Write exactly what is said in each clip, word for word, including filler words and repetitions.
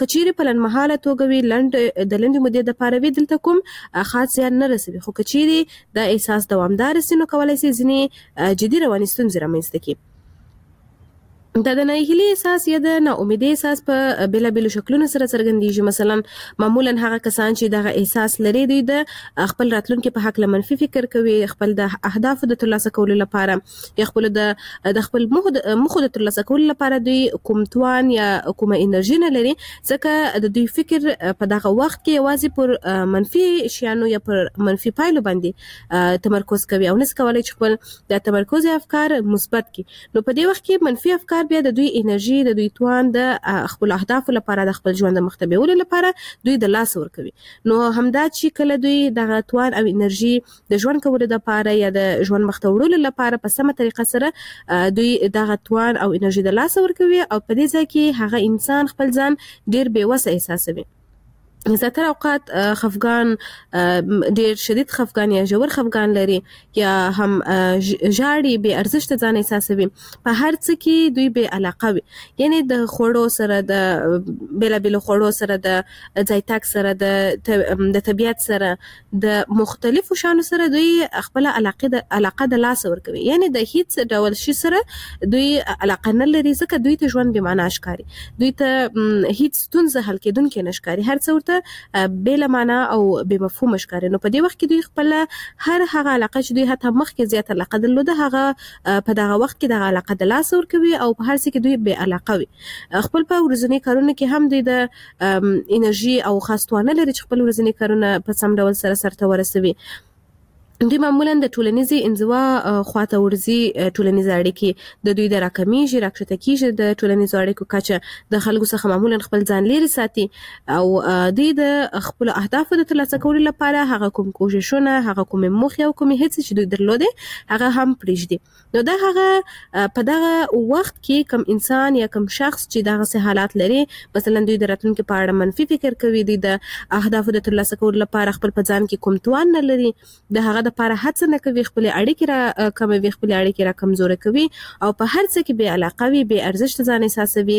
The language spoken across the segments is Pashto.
کچېرې په لنډمهاله توګه وي، لنډ د لنډې مودې دپاره وي، دلته کوم خاص زیان نه رسوي. خو کچېرې دا احساس دوامداره سي نو کولی سي ځینې جدي رواني ستونزې رامنځته کړي. دا د ناهیلي احساس یا د ناامیدۍ احساس په بېلابېلو شکلونو سره څرګندېږي. مثلا معمولا هغه کسان چې دغه احساس لري دوی د خپل راتلونکي په هکله منفي فکر کوي، خپل د اهدافو د ترلاسه کولو لپاره یا خپل د د خپل موخو د ترلاسه کولو لپاره دوی کوم توان یا کومه انرژي نه لري، ځکه د دوی فکر په دغه وخت کې یوازې پر منفي شیانو یا پر منفي پایلو باندې تمرکز کوي او نس کولی چې خپل د تمرکز افکار مثبت کړي. نو په دې وخت کې منفي افکار بیا د دوی انرژي، د دوی توان د خپل اهدافو لپاره، د خپل ژوند د مخته بیولو لپاره دوی د لاس ورکوي. نو همدا چې کله دوی دغه توان او انرژي د ژوند کولو لپاره یا د ژوند مخته وړلو لپاره په سمه طریقه سره دوی دغه توان او انرژي د لاس ورکوي او په دې ځای کې هغه انسان خپل ځان ډیر بېوسه احساسوي. زیاتره اوقات خفګان، ډیر شدید خفګان یا ژور خفګان لري یا هم ژاړي، بې ارزښته ځان احساسوي، په هر څه کې دوی بې علاقه وي. یعنی د خوړو سره، د بېلابېلو خوړو سره، د ځای تګ سره، د د طبیعت سره، د مختلفو شیانو سره دوی خپله علاقه د علاقه د لاسه ورکوي. یعنی د هیڅ ډول شي سره دوی علاقه نه لري، ځکه دوی ته ژوند بې معنا ښکاري، دوی ته هیڅ ستونزه حل کېدونکې نه ښکاري، هر څه ورته بېله معنا او بې مفهومه ښکاري. نو په دې وخت کې دوی خپله هر هغه علاقه چې دوی حتی مخکې زیات علاقه درلوده هغه په دغه وخت کې دغه علاقه د لاسه ورکوي او په هر څه کې دوی بې علاقه وي. خپل په ورځني کارونو کې هم دوی د انرژي او خاص توان نه لري چې خپل ورځني کارونه په سم ډول سره سرته ورسوي. دوی معمولا د ټولنیزې انزوا خواته ورځي، ټولنیزې اړیکې د دوی د راکمیږي، راکښته کېږي د ټولنیزو اړیکو کچه د خلکو څخه معمولا خپل ځان لرې ساتي او دوی د خپلو اهدافو د ترلاسه کولو لپاره هغه کوم کوښښونه، هغه کومې موخې او کومې هڅې چې دوی درلودې هغه هم پرېږدي. نو دا هغه په دغه وخت کې کوم انسان یا کوم شخص چې دغسې حالات لري، مثلا دوی د راتلونکي په اړه منفي فکر کوي، دوی د اهدافو د ترلاسه کولو لپاره خپل په ځان کې کوم توان نه لري، د هغه لپاره هڅه نه کوي، خپل اړیکې را کموي، خپل اړیکې را کمزوره کوي او په هر څه کې بې علاقه وي، بې ارزښته ځان احساسوي،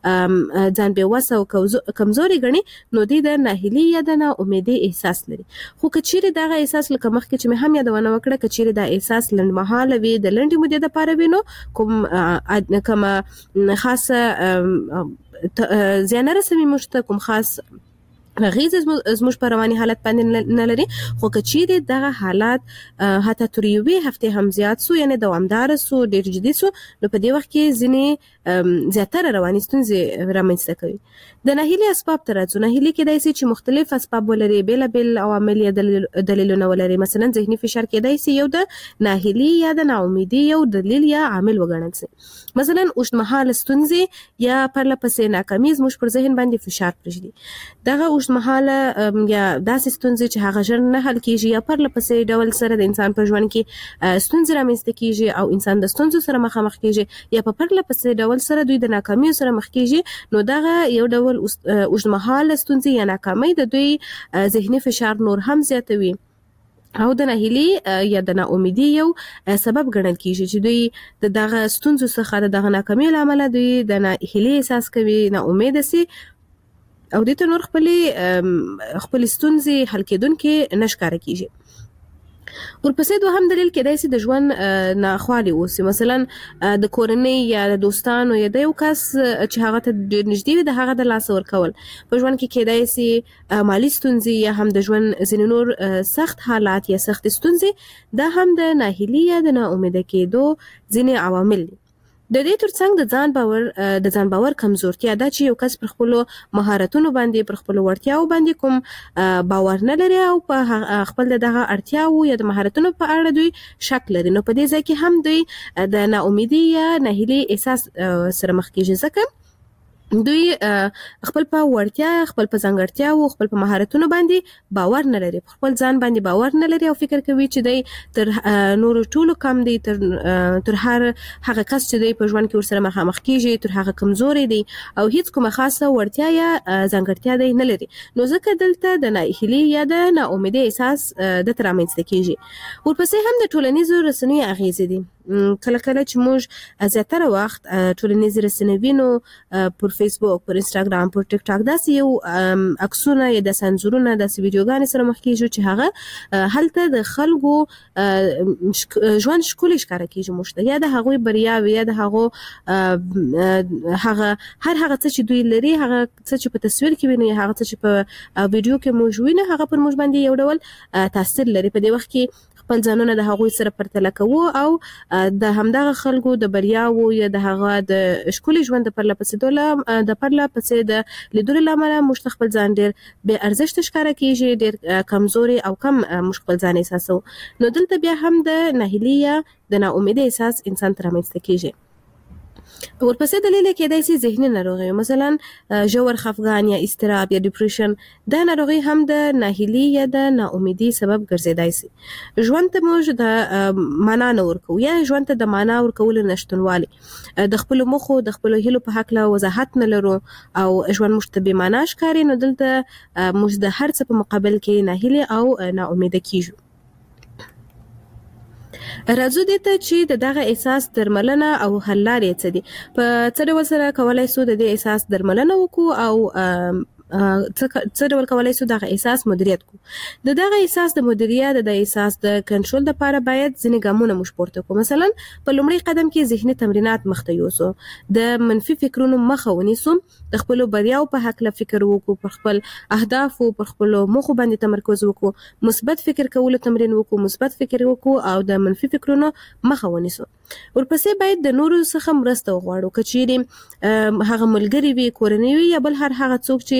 ځان بېوسه او کمزوري ګڼي، نو دوی د ناهیلي یا د ناامیدۍ احساس لري. خو که چیرې دغه احساس لکه مخکې چې مې هم یادونه وکړه، که چیرې دا احساس لنډمهاله وي، د لنډې مودې دپاره وي، نو کوم کومه خاصه زیان نه رسوي موږ ته، کوم خاص غیز زموږ په رواني حالت باندې نه لري. خو که چیرې دغه حالات حتی تر یوې هفتې هم زیات سو، یعنې دوامداره سو، ډېر جدي سو، نو په دې وخت کې ځینې زیاتره رواني ستونزې رامنځته کوي. د ناهیلي اسباب ته راځو. ناهیلي کېدای سي چې مختلف اسباب ولري، بېلابېل عوامل یا دلیلونه ولري. مثلا ذهني فشار کېدای سي یو د ناهیلي یا د ناامیدۍ یو دلیل یا عامل وګڼل سي. مثلا اوږدمهاله ستونزې یا پرله پسې ناکامي زموږ پر ذهن باندې فشار پرېږدي. دغه اوږدمهاله یا داسې ستونزې چې هغه ژر نه حل کېږي یا پرله پسې ډول سره د انسان په ژوند کې ستونزې رامنځته کېږي او انسان د ستونزو سره مخامخ کېږي یا په پرله پسې ډول سره دوی د ناکامیو سره مخ کېږي، نو دغه یو ډول اوږدمهاله ستونزې یا ناکامۍ د دوی ذهني فشار نور هم زیاتوي او د ناهیلي یا د ناامیدۍ یو سبب ګڼل کېږي چې دوی د دغه ستونزو څخه، د دغه ناکامیو له امله دوی د ناهیلي احساس کوي، ناامیده سي او دوی ته نور خپلې خپلې ستونزې حل کېدونکې نه ښکاره کېږي. ورپسې دوهم دلیل کېدای سي د ژوند ناخوالې اوسي. مثلا د کورنۍ یا د دوستانو یا د یو کس چې هغه ته ډېر نږدې وي د هغه د لاسه ورکول. په ژوند کې کېدای سي مالي ستونزې یا هم د ژوند ځینې نور سخت حالات یا سختې ستونزې، دا هم د ناهیلي یا د ناامیده کېدو ځینې عوامل دي. د دې ترڅنګ د ځان باور د ځان باور کمزورتیا دا چې یو کس پر خپلو مهارتونو باندې، پر خپلو وړتیاو باندې کوم باور نه لري او په خپل دغه اړتیاو یا د مهارتونو په اړه دوی شک لري، نو په دې ځای کې هم دوی د ناامیدۍ یا ناهیلۍ احساس سره مخ کېږي، ځکه دوی خپل په وړتیا، خپل په ځانګړتیاو، خپل په مهارتونو باندې باور نه لري، خپل ځان باندې باور نه لري او فکر کوي چې دی تر نورو ټولو کم دی، تر تر هر هغه کس چې دی په ژوند کې ورسره مخامخ کېږي تر هغه کمزوری دی او هیڅ کومه خاصه وړتیا یا ځانګړتیا دی نه لري، نو ځکه دلته د ناهیلۍ یا د ناامیدۍ احساس دته رامنځته کېږي. ورپسې هم د ټولنیزو رسنیو اغېزې دي. کله کله چې موږ زیاتره وخت ټولنیزې رسنۍ وینو پر فیسبوک، پر انستاګرام، پر ټیک ټاک، داسې یو عکسونه یا د سنزورونه داسې ویډیوګانې سره مخ کېږو چې هغه هلته د خلکو ژوند ښکلی ښکاره کېږي موږ ته، یا د هغوی بریاوې، یا د هغو هغه هر هغه څه چې دوی لري، هغه څه چې په تصویر کې وینو یا هغه څه چې په ویډیو کې موږ وینو، هغه پر موږ باندې یو ډول تاثیر لري. په دې وخت کې خپل ځانونه د هغوی سره پرتله کوو او د همدغه خلکو د بریاوو یا د هغه د ښکلي ژوند د پرله پسې د پرله پسې د لیدلو له امله موږ ته خپل ځان ډېر بې ارزښته ښکاره کېږي، ډېر کمزوري او کم موږ خپل ځان احساسوو. نو دلته بیا هم د ناهیلي یا د ناامیدۍ احساس انسان ته رامنځته کېږي. ورپسې دلیل کېدای شي ذهني ناروغي، مثلا ژور خفګان یا اضطراب یا ډیپریشن. دا ناروغي هم د ناهیلي یا د ناامیدۍ سبب ګرځېدای شي. ژوند ته موږ د معنا نه ورکوو یا ژوند ته د معنا ورکولو نشتونوالی، د خپلو موخو د خپلو هیلو په هکله وضاحت نه لرو او ژوند موږ ته بې معنا ښکاري. نو دلته موږ د هر څه په مقابل کې ناهیلي او ناامیده کېږو. راځو دې ته چې د دغه احساس درملنه او حل لارې څه دي. په څه ډول سره کولای شو د دې احساس درملنه وکړو او څه ډول کولای شو دغه احساس مدیریت کړو. د دغه احساس د مدیریت د احساس د کنټرول لپاره باید ځینې ګامونه موږ پورته کړو. مثلا په لومړي قدم کې ذهني تمرینات مخته یوسو، د منفي فکرونو مخه ونیسو، د خپلو بریاو په هکله فکر وکړو، پر خپل اهدافو پر خپلو موخو باندې تمرکز وکړو، مثبت فکر کولو تمرین وکړو، مثبت فکر وکړو او د منفي فکرونو مخه ونیسو. ورپسې باید د نورو څخه مرسته وغواړو، که چیرې هغه ملګري وي، کورنۍ وي یا بل هر هغه څوک چې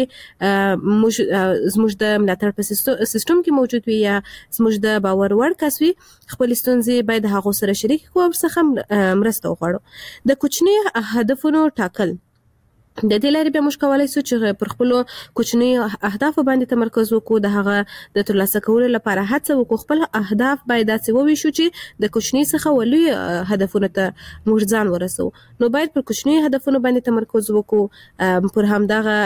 زموږ د ملاتړ په سیستم کې موجود وي یا زموږ د باور وړ کس وي، خپل ستونزې باید هغو سره شریک کړو او ورڅخه مرسته وغواړو. د کوچني هدفونو ټاکل، د دې لارې بیا موږ کولی شو چې پر خپلو کوچنیو اهدافو باندې تمرکز وکړو، د هغه د ترلاسه کولو لپاره هڅه وکړو. خپل اهداف باید داسې وویشو چې د کوچني څخه ولوی هدفونو ته موږ ځان ورسوو. نو باید پر کوچنیو هدفونو باندې تمرکز وکړو، پر همدغه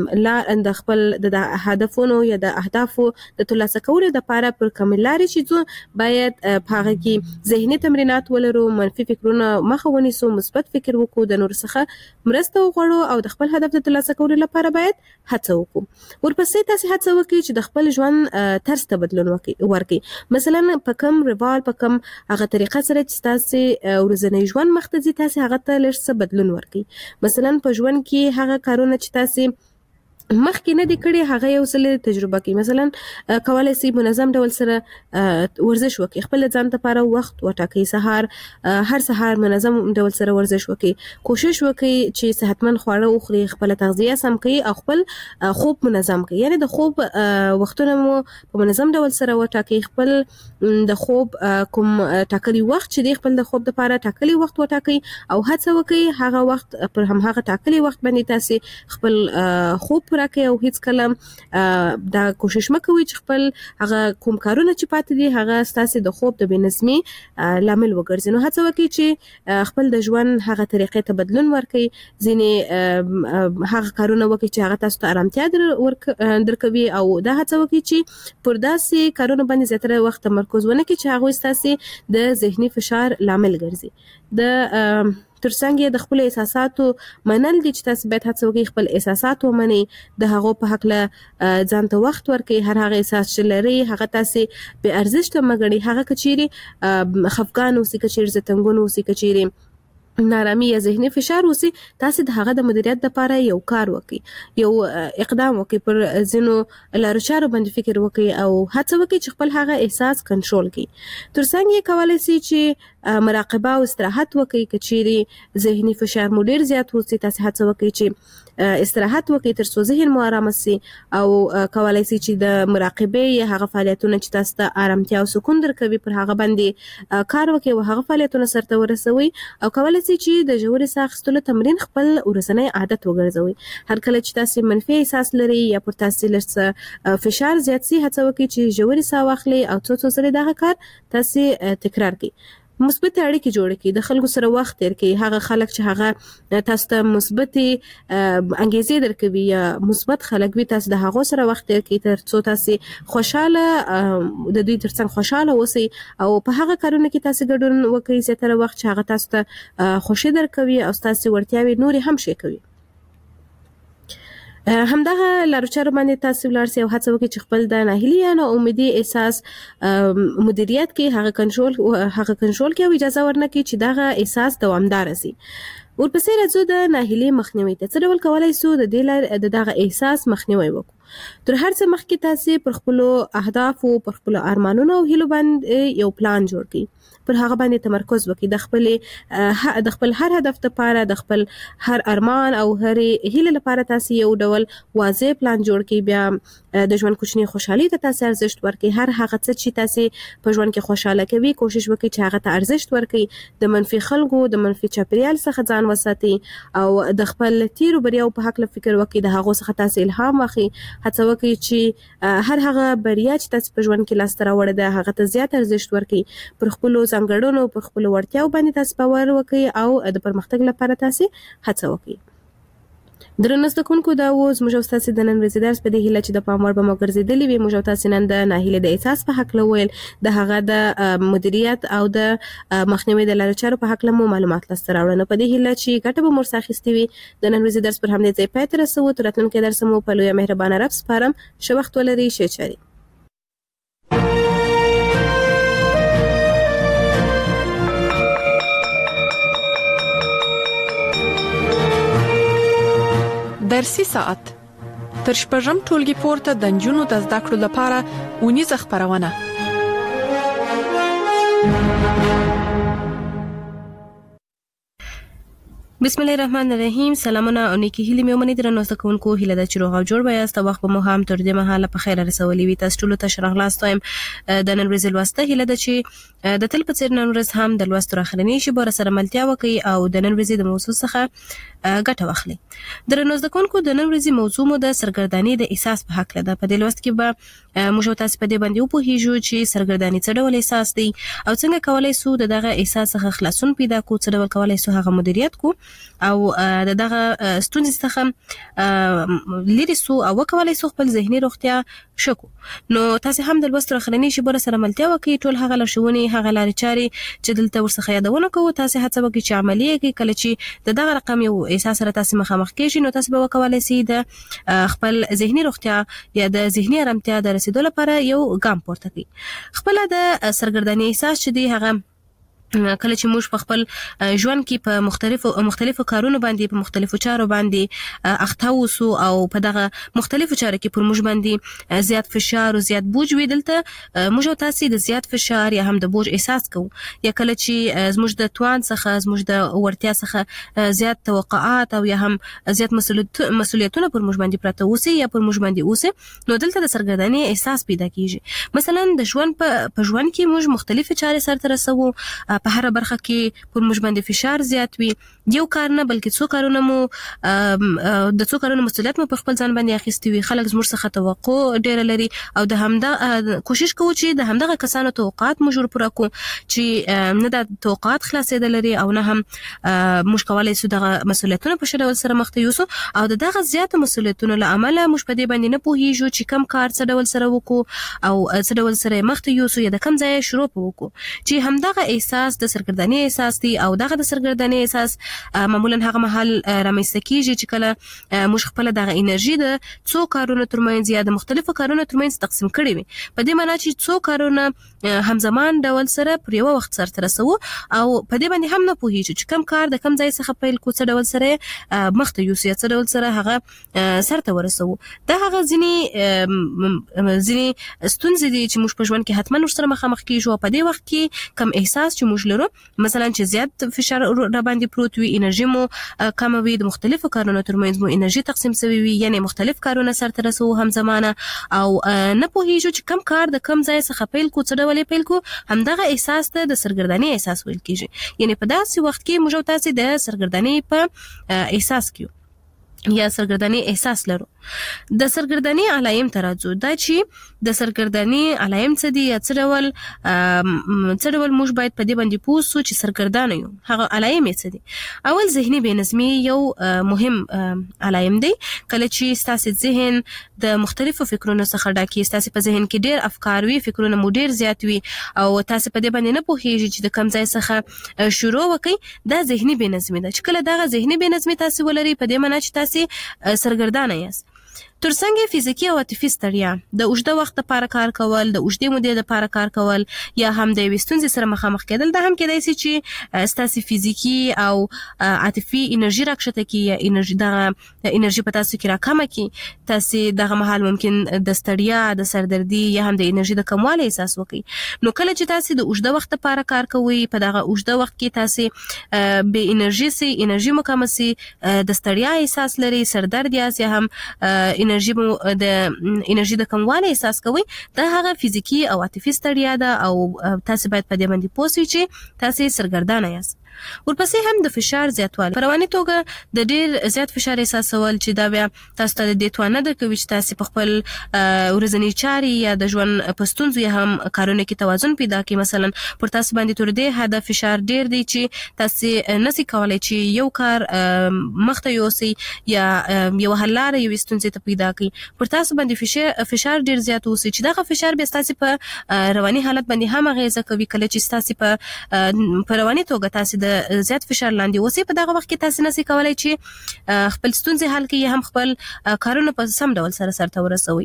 د خپل د هدفونو یا د اهدافو د ترلاسه کولو لپاره پر کومې لارې چې ځو باید په هغه کې ذهني تمرینات ولرو، منفي فکرونه مخه ونیسو، مثبت فکر وکړو، د نورو څخه مرسته وغواړو او د خپل هدف د ترلاسه کولو لپاره باید هڅه وکړو. ورپسې تاسو هڅه وکړئ چې د خپل ژوند طرز ته بدلون ورکړئ. مثلا په کوم روال، په کوم هغه طریقه سره چې تاسو ورځنی ژوند مخ ته ځي، تاسو هغه ته لږ څه بدلون ورکړئ. مثلا په ژوند کې هغه کارونه چې تاسو مخکې نه دي کړي هغه یو څه تجربه کړئ. مثلا کولای شئ منظم ډول سره ورزش وکړئ، خپل ځان لپاره وخت وټاکئ، سهار هر سهار منظم ډول سره ورزش وکړئ، کوشش وکړئ چې صحتمند خواړه وخورئ، خپل تغذیه سم کړئ او خپل خوب منظم کړئ. یعنی د خوب وختونه مو په منظم ډول سره وټاکئ، خپل د خوب کوم ټاکلي وخت چې دی خپل د خوب لپاره ټاکلي وخت وټاکئ او هڅه وکړئ هغه وخت پر هم هغه ټاکلي وخت باندې تاسو خپل خوب راکې او هیڅ کله دا کوشش مکوئ چې خپل هغه کوم کارونه چې پاتې دي هغه ستاسو د خوب د بېنظمي لامل وګرځي. نو هڅه وکړئ چې خپل د ژوند هغه طریقې ته بدلون ورکړئ، ځینې هغه کارونه وکړئ چې هغه تاسو ته آرامتیا درکوي او دا هڅه وکړئ چې پر داسې کارونه باندې زیاتره وخت تمرکز ونه کړئ چې هغوی ستاسو د ذهني فشار لامل ګرځي. د ترڅنګ د خپل احساساتو منل دي چې تاسو باید هڅه وکړئ خپل احساسات ومنئ، د هغو په هکله ځان ته وخت ورکړئ. هر هغه احساس چې لرئ هغه تاسو بې ارزښته مه ګڼئ، هغه که چیرې خفګان اوسي، که چیرې زتنګون اوسي، که چیرې نارامي یا ذهني فشار اوسي، تاسو د هغه د مدیریت لپاره یو کار وکړئ، یو اقدام وکړئ، پر ځینو لارو چارو باندې فکر وکړئ او هڅه وکړئ چې خپل هغه احساس کنټرول کړئ. ترڅنګ یې کولی شئ چې مراقبه او استراحت وکړئ. که چیرې ذهني فشار مو ډېر زیات اوسي، تاسو هڅه وکړئ چې استراحت وکړئ تر څو ذهن مو آرامه شي او کولی شئ چې د مراقبې یا هغه فعالیتونه چې تاسو ته آرامتیا او سکون درکوي پر هغه باندې کار وکړئ او هغه فعالیتونه سرته ورسوئ او کولی شئ چې د ژورې ساه اخیستلو تمرین خپل ورځنی عادت وګرځوئ. هر کله چې تاسو منفي احساس لرئ یا پر تاسو لږ څه فشار زیات شي، هڅه وکړئ چې ژورې ساه واخلئ او څو څو ځلې دغه کار تاسو تکرار کړئ. مثبت اړیکې جوړ کړي، د خلکو سره وخت تیر کړي، هغه خلک چې هغه تاسو ته مثبت انګیزې درکوي یا مثبت خلک وي، تاسو د هغو سره وخت تیر کړي تر څو تاسو خوشاله د دوی ترڅنګ خوشاله اوسئ او په هغه کارونه کې تاسو ګډون وکړئ زیاتره وخت چې هغه تاسو ته خوشي درکوي او تاسو ورتیاوي نورې هم شي کوي. همدغه لارچارو باندې تاسو ولرسي او هڅه وکړئ چې خپل د ناهیلي یا امیدي احساس مدیریت کې هغه کنټرول هغه کنټرول کې اجازه ورنکړي چې دغه احساس دوامدار شي. ورپسې راځو د ناهیلي مخنیوي ته. څه ډول کولای شو د دې لارې د دغه احساس مخنیوي وکړو؟ تر هر څه مخکې تاسو پر خپل اهداف او پر خپل ارمانونو او هیلو باندې یو پلان جوړ کړئ، پر هغه باندې تمرکز وکړئ، د خپل د خپل هر هدف لپاره، د خپل هر ارمان او هر هیله لپاره تاسو یو ډول واضح پلان جوړ کړئ. بیا د ژوند کوچنی خوشحالي ته تاسو ارزښت ورکړئ، هر هغه څه چې تاسو په ژوند کې خوشاله کوي کوشش وکړئ چې هغه ته ارزښت ورکړئ، د منفي خلکو د منفي چاپیریال څخه ځان وساتئ او د خپل تیرو بریاو په حق فکر وکړئ، د هغه څخه تاسو الهام واخلئ، هڅه وکړئ چې هر هغه بریا چې تاسو په ژوند کې لاسته راوړئ ده هغه ته زیات ارزښت ورکړئ، پر خپل ځانګړنو پر خپل وړتیاو باندې تاسو باور وکړئ او د پرمختګ لپاره تاسو هڅه وکړئ. درنو زده کوونکو، دا و زموږ او ستاسو د نن ورځې درس. په دې هیله چې د پام وړ به مو ګرځېدلي وي. موږ او تاسو نن د ناهیلۍ د احساس په حق ویل، د هغه د مدیریت او د مخنیوي د لارو چارو په حق مو معلومات لاسته راوړل. نو په دې هیله چې ګټه به مو ورڅخه اخیستې وي. د نن ورځې درس پر همدې ځای پای ته رسوو. تر راتلونکي درس مو په لویه مهربانه رب سپارم. ښه وخت ولرئ. ښه چارې. درسي ساعت تر شپږم ټولګي پورته د نجونو د زده کړو لپاره اونیزه خپرونه. بسم الله الرحمن الرحیم. سلامونه او نیکی هیلې مې ومنئ. درنو زده کوونکو، هیله ده چې روغ او جوړ به یاست. وخت به مو هم تر دې مهاله په خیر رسولي وي. تاسو ټولو ته ښه راغلاست وایم. د نن ورځې لوسته هیله ده چې د تل په څېر نن ورځ هم د لوست تر اخرنۍ شېبو راسره ملتیا وکړئ او د نن ورځې د موضوع څخه ګټه واخلئ. درنو زده کوونکو، د نن ورځې موضوع مو د سرګردانۍ د احساس په هکله ده. په دې لوست کې به موږ او تاسو په دې باندې وپوهیږو چې سرګرداني څه ډول احساس دی او څنګه کولای شو د دغه احساس څخه خلاصون پیدا کړو، څه ډول کولای شو هغه مدیریت کړو او د دغه ستونزې څخه لري سو او وکولای شو خپل ذهني روغتیا شکو. نو تاسو هم د لوست تر اخرنۍ شېبو سره ملتیا وکړئ. ټول هغه لارښوونې، هغه لارې چارې چې دلته ورڅخه یادونه کوو، تاسو هڅه وکړئ چې عملي کړئ. کله چې د دغه رقم یو احساس سره تاسو مخامخ کېږئ، نو تاسو به وکولای شئ د خپل ذهني روغتیا یا د ذهني آرامتیا د رسیدو لپاره یو ګام پورته کړئ. خپل د سرګردانۍ احساس چې دی هغه کله چې موږ په خپل ژوند کې په مختلفو مختلفو کارونو باندې په مختلفو چارو باندې اخته وسو او په دغه مختلفو چارو کې پر موږ باندې زیات فشار او زیات بوج وي، دلته موږ او تاسو د زیات فشار یا هم د بوج احساس کوو. یا کله چې زموږ د توان څخه زموږ د ورتیا څخه زیات توقعات او یا هم زیات مسؤلیتونه پر موږ باندې پراته وسی یا پر موږ باندې اوسه، نو دلته د سرګردانۍ احساس پیدا کیږي. مثلا د ژوند په ژوند کې موږ مختلفې چارې سرته رسوو، په هر برخه کې پر موږ باندې فشار زیات وي. یو کار نه بلکې څو کارونه مو د څو کارونو مسؤلیت مو په خپل ځان باندې اخیستی وي. خلک زموږ څخه توقع ډیر لري او د همدا کوشش کوو چې د همدغه کسانو توقعات موږ پوره کړو چې نه د توقعات خلاصېدل لري او نه هم موږ کولای شو دغه مسؤلیتونه په ډول سره مخ ته یوسو او دغه زیات مسؤلیتونو له امله موږ په دې باندې نه پوهیږو چې کم کار څه ډول سره وکړو او څه ډول سره مخ ته یوسو یا د کم ځای شروع وکړو. چې همدغه احساس د سرګردانۍ احساس دی او دغه د سرګردانۍ احساس معمولا هغه مهال رامنځته کیږي چې کله موږ خپل دغه انرژي د څو کارونو ترمنځ یا د مختلفو کارونو ترمنځ تقسیم کړي وي. په دې معنی چې څو کارونه همزمان ډول سره پر یو وخت سره رسو او په دې باندې هم نه پوهیږو چې کم کار د کم ځای څخه پیل کو، څه ډول سره مخ ته یوسو یا څه ډول سره هغه سرته ورسو. دا هغه ځینې ځینې ستونزې دي چې موږ په ژوند کې حتما ورسره مخامخ کیږو. په دې وخت کې کم احساس چې موږ لرو، مثلا چې زیات فشار را باندې پروت وي، انرژي مو کم وي، د مختلفو کارونو ترمنځ مو انرژي تقسیم شوی وي، یعنی مختلف کارونه سرته رسو همزمانه او نه پوهیږو چې کم کار د کم ځای څخه پیل کو، څه ډول پیل کو. همدغه احساس ته د سرګردانۍ احساس ویل کیږي. یعنی په داسې وخت کې موږ تاسو د سرګردانۍ په احساس کې یا سرګرداني احساس لرو. د سرګرداني علایم ترازو دا چې د سرګرداني علایم څه دي یا څه ډول څه ډول موږ باید په دې باندې پوه شو چې سرګردانه یو هغه علایم څه دي. اول ذهني بې نظمي یو مهم علایم دی. کله چې ستاسو ذهن د مختلفو فکرونو څخه ډک وي، ستاسو په ذهن کې ډېر افکار وي، فکرونه مو ډېر زیات وي او تاسو په دې باندې نه پوهیږئ چې د کوم ځای څخه شروع وکړئ، دا ذهني بې نظمي ده. چې کله دغه ذهني بې نظمي تاسو ولرئ په دې معنی چې تاسو سرګردانه یاست. ترڅنګ فزیکی او عاطفي ستړیا، د اوږده وخت لپاره کار کول، د اوږدې مودې لپاره کار کول یا هم د یوې ستونزې سره مخامخ کېدل، دا هم کېدای شي چې ستاسو فزیکی او عاطفي انرژي راکښته کړي یا انرژي دغه انرژي په تاسو کې راکمه کړي. تاسو دغه مهال ممکن د ستړیا، د سردردي یا هم د انرژي د کموالي احساس وکړي. نو کله چې تاسو د اوږده وخت لپاره کار کوئ، په دغه اوږده وخت کې تاسو به انرژي سي انرژي مکمل سي، د ستړیا احساس لري، سردرد یاست یا هم انرژي مو د انرژي د کموالي احساس کوي، دا هغه فزیکی او عاطفي ستړیا ده او تاسو باید په دې باندې پوه شئ چې تاسو سرګردانه یاست. ورپسې هم د فشار زیاتوالی، په رواني توګه د ډیر زیات فشار احساسول چې دا بیا تاسو ته د دې توانه درکوي چې تاسو په خپل ورځني چاري یا د ژوند په ستونزو یا هم کارونو کې توازن پیدا کړئ. مثلا پر تاسو باندې تر دې حد فشار ډیر دی چې تاسو نشئ کولای چې یو کار مخته یوسئ یا یو حل لاره یو ستونزې ته پیدا کړئ. پر تاسو باندې فشار ډیر زیات اوسي چې دغه فشار بیا تاسو په رواني حالت باندې هم اغیزه کوي. کله چې تاسو په په رواني توګه تاسو د زیات فشار لاندې اوسئ، په دغه وخت کې تاسو نشئ کولای چې خپل ستونزې حل کړئ، هم خپل کارونه په سم ډول سره سرته ورسوي.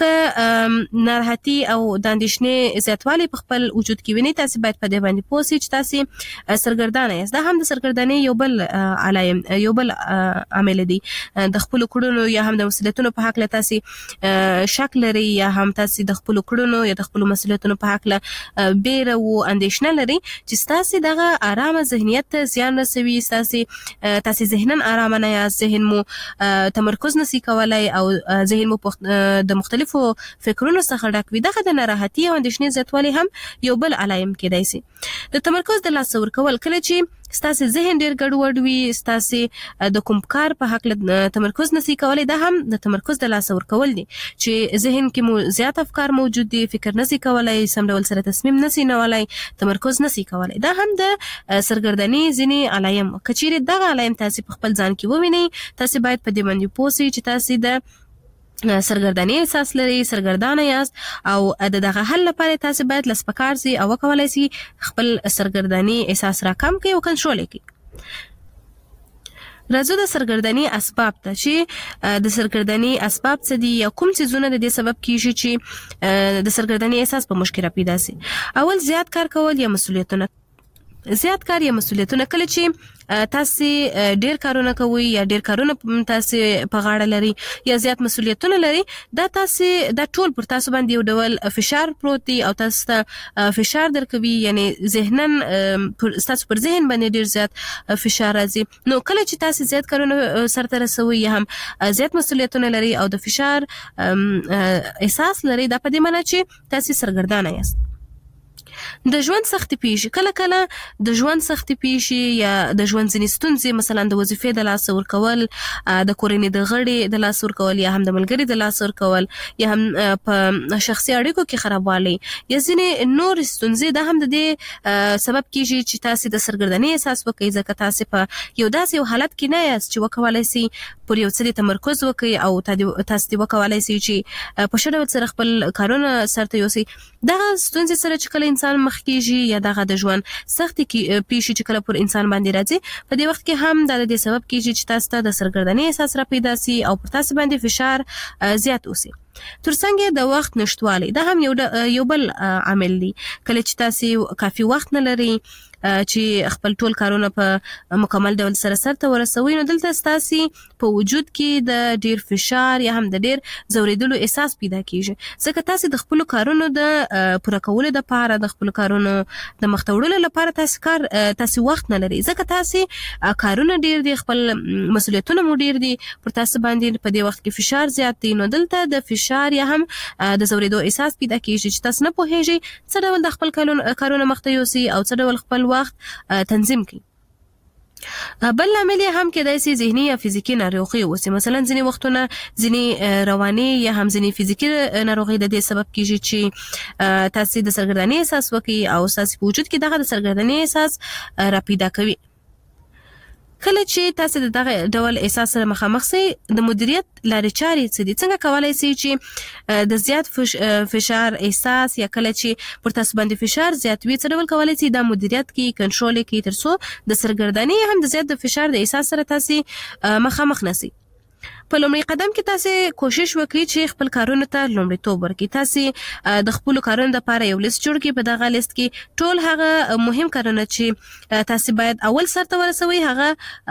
که ناراحتي او د اندېښنې زیاتوالی په خپل وجود کې وینئ، تاسو باید په دې باندې پوه شئ چې تاسو سرګردانه یاست. دا هم د سرګردانۍ یو بل علایم یو بل عامل دی. د خپل کړنو یا هم د مسؤلیتونو په حق له تاسو شک لري یا هم تاسو د خپل کړنو یا د خپل مسؤلیتونو په حق له بیره او اندېښنه لري چې تاسو دغه آرامه ذهنیت ته زیان رسوي. تاسو تاسو ذهنن آرامه نه یاست، ذهن مو تمرکز نشي کولای او ذهن مو د مختلفو فکرونو څخه ډک وي. دغه د ناراحتي او اندېښنې زیاتوالی هم یو بل علایم کېدای شي. د تمرکز د لاسه ورکول، کله چې ستاسو ذهن ډیر ګډوډ وي، ستاسو د کوم کار په حق تمرکز نشي کولای، دا هم د تمرکز د لاسه ورکول دي چې ذهن کې مو زیات افکار موجود دي، فکر نشي کولای، سم ډول سره تصمیم نشي نیولای، تمرکز نشي کولای. دا هم د سرګردانۍ ځینې علایم. کچېرې دغه علایم تاسو په خپل ځان کې ووینئ، تاسو باید په دې باندې پوه شئ چې تاسو د سرګرداني احساس لري، سرګردانه یاست او د دغه حل لپاره تاسو باید لسپکار سي او وکولای سي خپل سرګرداني احساس راکم کړئ او کنټرول کړئ. راځو د سرګرداني اسباب ته چې د سرګرداني اسباب څه دي یا کوم څیزونه د دې سبب کیږي چې د سرګرداني احساس په مشکل پیدا سي. اول زیات کار کول یا مسؤلیتونه. زیات کار یا مسؤلیتونه، کله چې تاسو ډیر کارونه کوئ یا ډیر کارونه تاسو په غاړه لري یا زیات مسؤلیتونه لري، دا تاسو دا ټول پر تاسو باندې یو ډول فشار پروت دی او تاسو ته فشار درکوي، یعنی ذهنن تاسو پر ذهن باندې ډیر زیات فشار راځي. نو کله چې تاسو زیات کارونه سرته رسوي یا هم زیات مسؤلیتونه لري او د فشار احساس لري، دا په دې معنی چې تاسو سرګردانه یاست. د ژوند سختي پیښې، کله کله د ژوند سختي پیښې یا د ژوند ځینې ستونزې، مثلا د وظیفې د لاسه ورکول، د کورنۍ د غړي د لاسه ورکول یا هم د ملګري د لاسه ورکول یا هم په شخصي اړیکو کې خرابوالی یا ځینې نور ستونزې، دا هم د دې سبب کیږي چې تاسو د سرګردانۍ احساس وکړئ، ځکه تاسو په یو داسې یو حالت کې نه یاست چې وکولای شئ پر یو څه تمرکز وکړئ او تاسو دې وکولای شئ چې په ښه ډول سره خپل کارونه سرته یوسئ. دغه ستونزې سره چې کله انسان مخ کېږي یا دغه د ژوند سختي پیښې چې کله پر انسان باندې راځي، په دې وخت کې هم دا د دې سبب کېږي چې تاسو ته د سرګردانۍ احساس را پیدا سي او پر تاسو باندې فشار زیات اوسي. ترڅنګ د وخت نشټوالی، دا هم یو یو بل عامل دی. کله چې تاسو کافي وخت نه لري چې خپل ټول کارونه په مکمل ډول سره سرته ورسوي، نو دلته ستاسو په وجود کې د ډیر فشار یا هم د ډیر زوریدلو احساس پیدا کیږي، ځکه تاسو د خپل کارونو د پوره کولو لپاره، د خپل کارونو د مخ ته وړلو لپاره تاسو کار تاسو وخت نه لري، ځکه تاسو کارونه ډیر دي، خپل مسؤلیتونه مو ډیر دي، پر تاسو باندې په دې وخت کې فشار زیات دی. نو دلته د فشار یا هم د زوریدو احساس پیدا کیږي چې تاسو نه پوهیږئ څه ډول د خپل کارونه مخ ته یوسئ او څه ډول خپل وخت تنظیم کړئ. بل لامل هم کېدای شي ذهني یا فزیکی ناروغي وسی، مثلا ځینې وختونه ځینې رواني یا هم ځینې فزیکی ناروغي د دې سبب کیږي چې تاسو د سرګردانۍ احساس وکړي او تاسو په وجود کې دغه د سرګردانۍ احساس را پیدا کوي. کله چې تاسو د دغه ډول احساس سره مخامخ سئ د مدیریت لارې چارې څه دي؟ څنګه کولای شئ چې د زیات فشار احساس یا کله چې پر تاسو باندې فشار زیات وي څه ډول کولای شئ دا مدیریت کې کنټرول کې ترڅو د سرګردانۍ هم د زیات د فشار د احساس سره تاسو مخامخ نشئ. په لومړي قدم کې تاسو کوشش وکړئ چې خپل کارونه ته لومړیتوب ورکړئ. تاسو د خپل کارونو لپاره یو لیست جوړ کړئ. په دغه لیست کې ټول هغه مهم کارونه چې تاسو باید اول سرته ورسوي هغه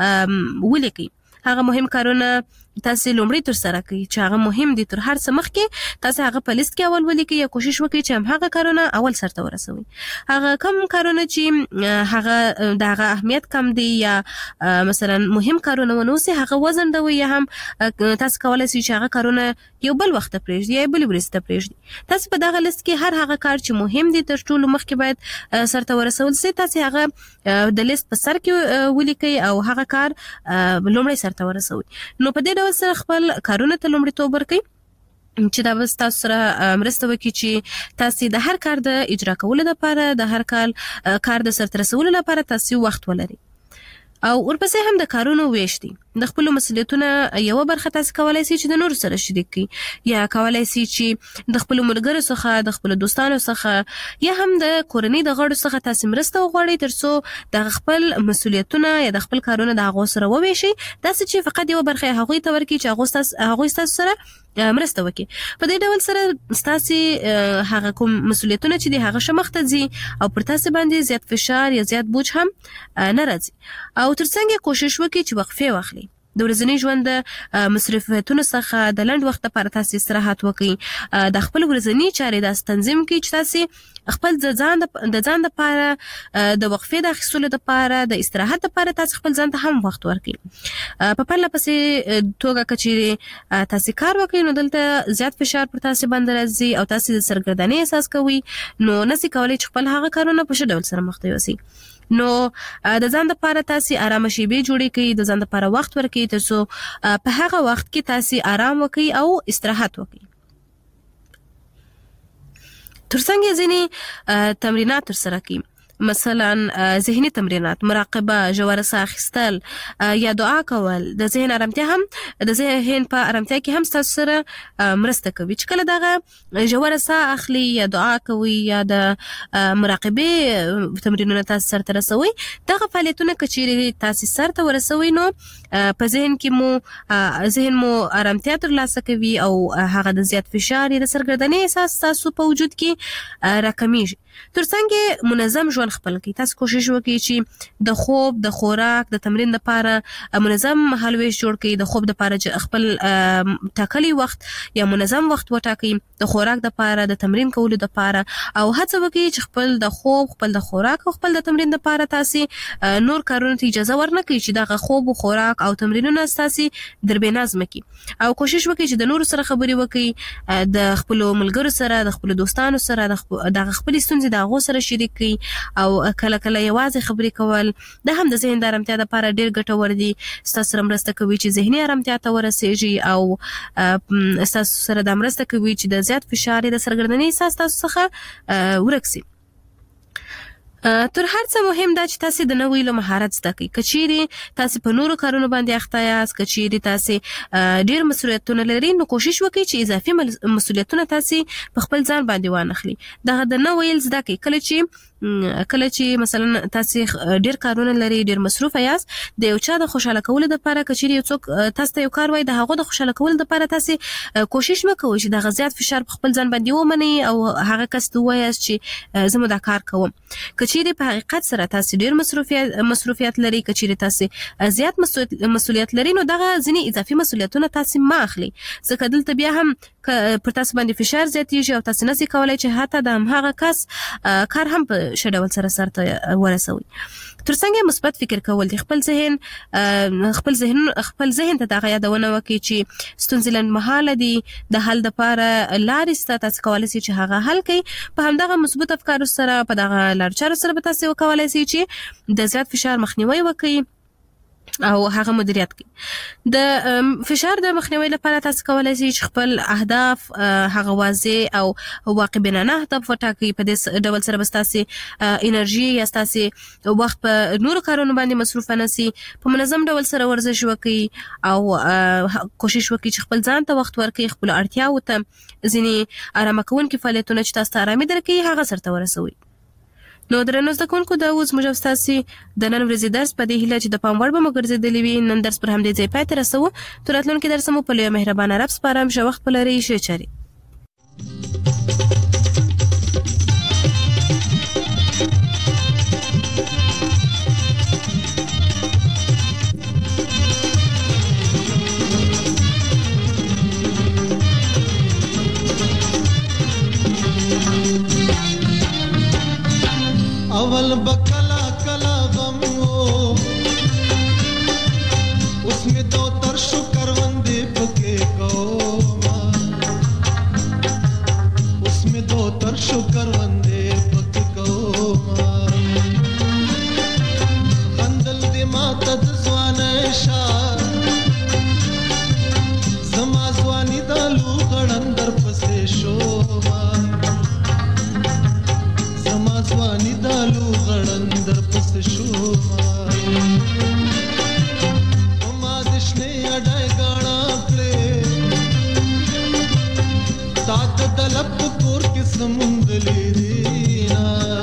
ولیکئ. هغه مهم کارونه تاسو لومړی تر سره کوي چې هغه مهم دي تر هر څه مخکې تاسو هغه په لیست کې اول ولیکئ یا کوشش وکړئ چې هم هغه کارونه اول سرته ورسوي. هغه کم کارونه چې هغه دغه اهمیت کم دي یا مثلا مهم کارونه ونوسي هغه وزندوي یا هم تاسو کولای شئ چې هغه کارونه یو بل وخت پرېږدئ یا بل ورځ ته پرېږدئ. تاسو په دغه لیست کې هر هغه کار چې مهم دي تر ټولو مخکې باید سرته ورسول شي تاسو هغه د لیست په سر کې ولیکئ او هغه کار لومړی سرته ورسوي. نو په دې سره خپل کارونه ته لومړیتوب ورکړئ چې دا بس تاسو سره مرسته وکړي چې تاسو د هر کار د اجرا کولو لپاره د هر کال کار د سرته رسولو لپاره تاسو وخت ولرئ. او ورپسې هم د کارونو ویش دي. د خپل مسؤلیتونو یو برخه تاسو کولای شئ چې د نور سره شریک کړئ یا کولای شئ چې د خپل ملګرو څخه د خپل دوستانو څخه یا هم د کورنۍ د غړو څخه تاسو مرسته وغواړئ ترڅو د خپل مسؤلیتونو یا د خپل کارونو د هغو سره وویشئ تاسو چې فقط یو برخه هغوی ته ورکړئ چې هغوی تاسو هغوی تاسو سره مرسته وکړي. په دې ډول سره تاسو هغه کوم مسؤلیتونه چې د هغه شمخته ځي او پر تاسو باندې زیات فشار یا زیات بوج هم نه راځي. او ترڅنګ کوشش وکړئ چې وقفه واخلئ. د ورځني ژوند د مصرفاتونو څخه د لنډ وخت لپاره تاسو استراحت وکړئ. د خپل ورځني چارې د تنظیم کړئ چې تاسو خپل د ځان د ځان لپاره د وقفې د اخیستلو لپاره د استراحت لپاره تاسو خپل ځان ته هم وخت ورکړئ. په پرله پسې توګه کچې تاسو کار وکړئ نو دلته زیات فشار پر تاسو باندې راځي او تاسو د سرګردانۍ احساس کوئ نو نسی کولای چې خپل هغه کارونه په ښه ډول سره مخ ته یوسئ. نو د ځان لپاره تاسو آرام شیبې جوړې کړئ. د ځان لپاره وخت ورکړئ ترڅو په هغه وخت کې تاسو آرام وکړئ او استراحت وکړئ. ترڅنګ ځینې تمرینات ترسره کړئ مثلا ذهني تمرینات، مراقبه، ژوره ساه اخیستل یا دعا کول د ذهن آرامتیا هم د ذهن په آرامتیا کې هم تاسو سره مرسته کوي. چې کله دغه ژوره ساه اخلي یا دعا کوي یا د مراقبه تمرینونه تاسو سره رسوي دغه فعالیتونه کچېرې تاسو سره ورسوي نو په ذهن کې مو ذهن مو آرامتیا ترلاسه کوي او هغه د زیات فشار یا د سرګردانۍ احساس تاسو په وجود کې راکمیږي. ترڅنګ منظم ژوند خپل کړئ. تاسو کوشش وکړئ چې د خوب، د خوراک، د تمرین لپاره منظم مهالویش جوړ کړئ. د خوب لپاره چې خپل ټاکلي وخت یا منظم وخت وټاکئ. د خوراک لپاره، د تمرین کولو لپاره او هڅه وکړئ چې خپل د خوب، خپل د خوراک او خپل د تمرین لپاره تاسو نور کارونه ته اجازه ورنکړئ چې دغه خوب او خوراک او تمرینونه تاسو دربې نظم کړي. او کوشش وکړئ چې د نور سره خبرې وکړئ، د خپل ملګرو سره، د خپل دوستانو سره، د خپل ستونزې د هغو سره شریک کړئ او کله کله یوازې خبرې کول د هم د ذهن د آرامتیا لپاره ډېر ګټور دي. ستاسو سره مرسته کوي چې ذهني آرامتیا ته ورسیږي او ستاسو سره د مرسته کوي چې د زیات فشار د سرګردانۍ احساس تاسو څخه ورک شي. تر هر څه مهم دا چې تاسو د نوې له مهارت زده کړئ. کچېرې تاسو په نورو کارونو باندې اخته یاست، کچېرې تاسو ډېر مسؤلیتونه لرئ نو کوشش وکړئ چې اضافي مسؤلیتونه تاسو په خپل ځان باندې وانخلئ. دغه د نوې زده کړئ. کله چې کله چې مثلا تاسو ډېر کارونه لرئ، ډېر مصروف یاست، د یو چا د خوشاله کولو لپاره کچېرې یو څوک تاسو ته یو کار وایي د هغه د خوشاله کولو لپاره تاسو کوشش وکوئ چې دغه زیات فشار په خپل ځان باندې ومنئ او هغه کس ته ووایاست چې زه مو دا کار کوم. کچېرې په حقیقت سره تاسو ډېر مصروفیت مصروفیت لرئ، کچېرې تاسو زیات مسؤلیت لرئ نو دغه ځینې اضافي مسؤلیتونه تاسو ما اخلئ ځکه دلته بیا هم پر تاسو باندې فشار زیاتېږي او تاسو نشئ کولای چې حتی د همهغه کس کار هم په ښه ډول سره سرته ورسوي. ترڅنګ مثبت فکر کول دي. خپل ذهن خپل ذهن خپل ذهن ته دغه یادونه وکړي چې ستونزې لنډمهاله دي، د حل لپاره لارې شته، تاسو کولی شئ چې هغه حل کړئ. په همدغه مثبت افکارو سره، په دغه لارو چارو سره به تاسو وکولی شئ چې د زیات فشار مخنیوی وکړئ او هغه مدیریت کوي. د فشار د مخنیوي لپاره تاسو کولای شئ چې خپل اهداف هغه واضح او واقع بینانه اهداف وټاکئ. په دې ډول سره به ستاسو انرژي یا ستاسو وخت په نورو کارونو باندې مصروف نه سي. په منظم ډول سره ورزش وکړئ او کوشش وکړئ چې خپل ځان ته وخت ورکړئ، خپل اړتیاو ته ځینې آرامه کوونکي فعالیتونه چې تاسو ته آرامي درکوي هغه سرته ورسوئ. نو درنو زده کوونکو دا اوس موږ ستاسو د نن ورځې درس په دې هیله چې د پام وړ به مو ګرځېدلی وي. نن درس پر همدې ځای پای ته رسوو. تر راتلونکي درس مو په لویه مهربانه رب سپارم. ښه وخت ولرئ. ښې چارې. اول بکلا کلا غم ہو اس میں دو تر شکر وندے پکے کوما، اس میں دو تر شکر وندے پکے کوما. خندل دی ماتد زوان شار زما زوانی دالو غڑندر پسے شوما، زما زوانی دالو غړندر پس شوما. ما دشنه اډای غاڼا کړې تات دلپ کور کې سمندلې دینا،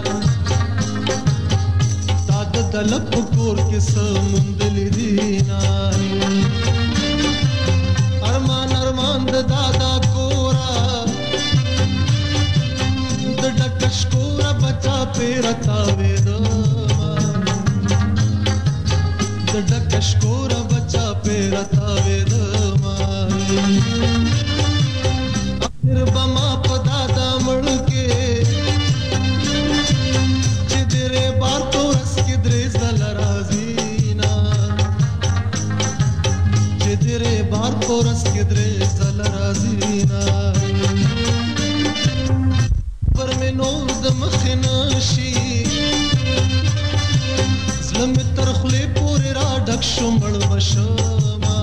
تات دلپ کور کې سمندلې دینا. ارمان ارمان د دادا کورا د ډکش کورا بچا پیرتا ویدما، د ډکش کورا بچا پیرتا ویدما. اخر بما پدادا مړ کې چې درې بار تورس کې درې زل رازینا، چې درې بار تورس کې درې زل رازینا. پر میں نور د مخنا شي زلم ترخلې پورې را ډک شومړ بشما،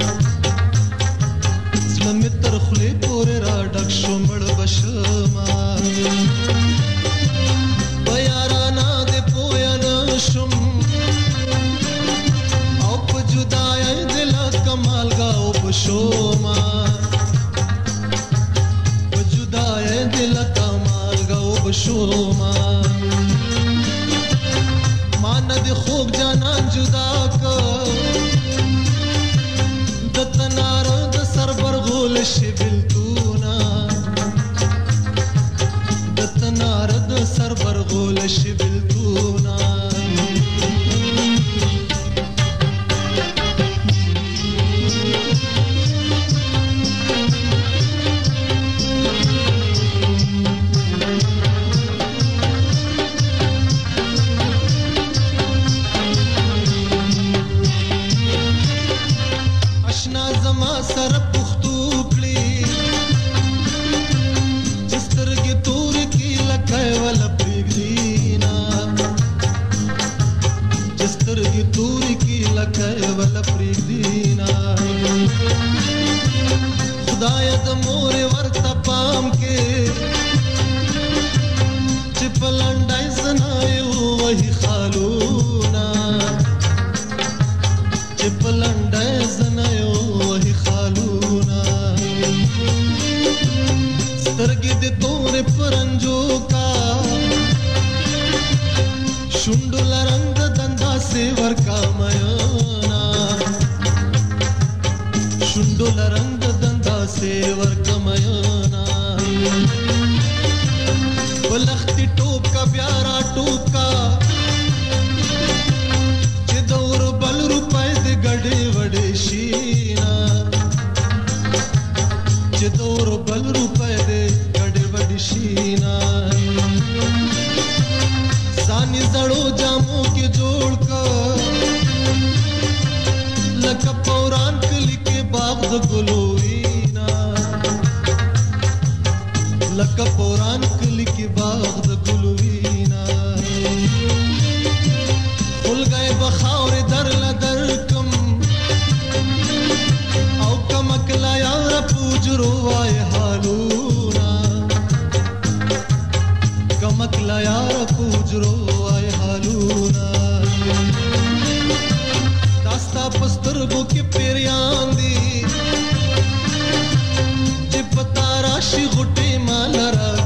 زلم ترخلې پورې را ډک شومړ بشما. بیارانا دې پویا نه شم او په جدای دل کمال گاو بشما، په جدای دل شوما. مان د خوب جانان جدا کا د تنار د سربر غول شبلتونا، د تنار د سربر غول شبلتونا. سر پختو کړی چسترګې تور کی لکه ول پرګینا، چسترګې تور کی لکه ول پرګینا. خدای د مور ورته پام کې چې پلنډای سنایو وਹੀ خالونا، چې پلنډای سنایو وਹੀ سترګې د تور پرنجو کا شونډو لرنګ دندا سے ورکا میانا، شونډو لرنګ دندا سے ورکا میانا. ولختی ټوپ کا پیارا ټوپ کا چې دور بل روپے د ګډې وډې شینا، چې دور بل روپے د ګډې وډې شینا. ځانې زړو جامو کې جوړ کا لکه پوران کلی کې باغ د ګلو وینا، لکه پوران کلی کې باغ د ګلو وینا. خل گئے بخاور در لدر کم پوجرو وای حالونا کمکلا یار پوجرو وای حالونا داستا پسترګو کې پیریان دي چې پتا راشي غټي مال را